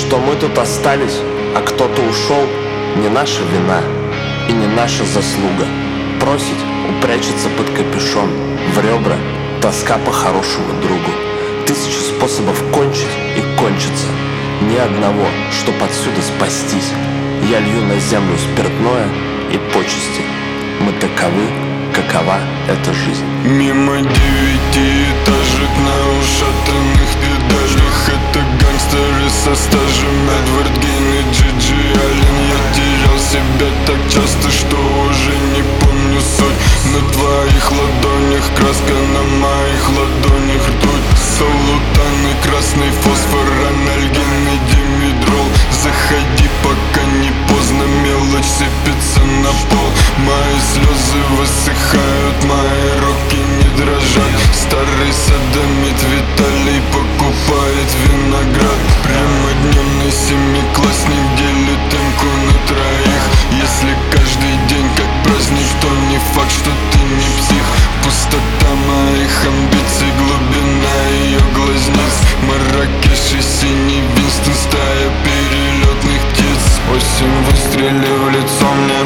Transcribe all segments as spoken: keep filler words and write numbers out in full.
Что мы тут остались, а кто-то ушел, не наша вина и не наша заслуга. Просить упрячется под капюшон, в ребра тоска по хорошему другу. Тысячи способов кончить и кончиться, ни одного, чтоб отсюда спастись. Я лью на землю спиртное и почести. Мы таковы, какова эта жизнь. Мимо девятиэтажек на ушатанных педалях. Это гангстеры со стажем, Эдвард Гейн и Джиджи Аллен. Я терял себя так часто, что уже не помню суть. На твоих ладонях краска, на моих ладонях ртуть. Солутан и красный фосфор, анальгин и димедрол. Заходи, пока не поздно, мелочь сыпется на пол. Мои слезы высыхают, мои руки не дрожат. Старый садомит Виталий покупает виноград. Прямодневный семиклассник делит эмку на троих. Если каждый день как праздник, то не факт, что ты не псих. Пустота моих амбиций, глубина ее глазниц. Марракеш и синий Винстон, стая перелетных птиц. Осень, выстрели в лицо мне.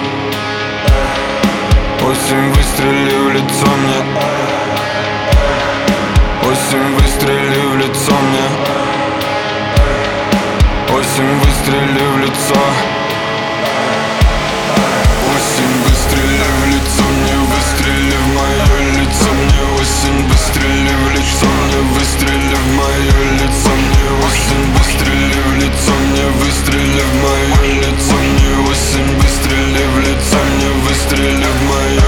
Осень, выстрели в лицо мне. Осень, выстрели в лицо мне. Осень, выстрели в лицо. Осень, выстрели в лицо мне, выстрели в мое лицо мне. Осень, выстрели в лицо мне, выстрели в мое лицо мне. Осень, выстрели в лицо мне, выстрели в мое лицо мне. Осень, выстрели в лицо мне, выстрели в мое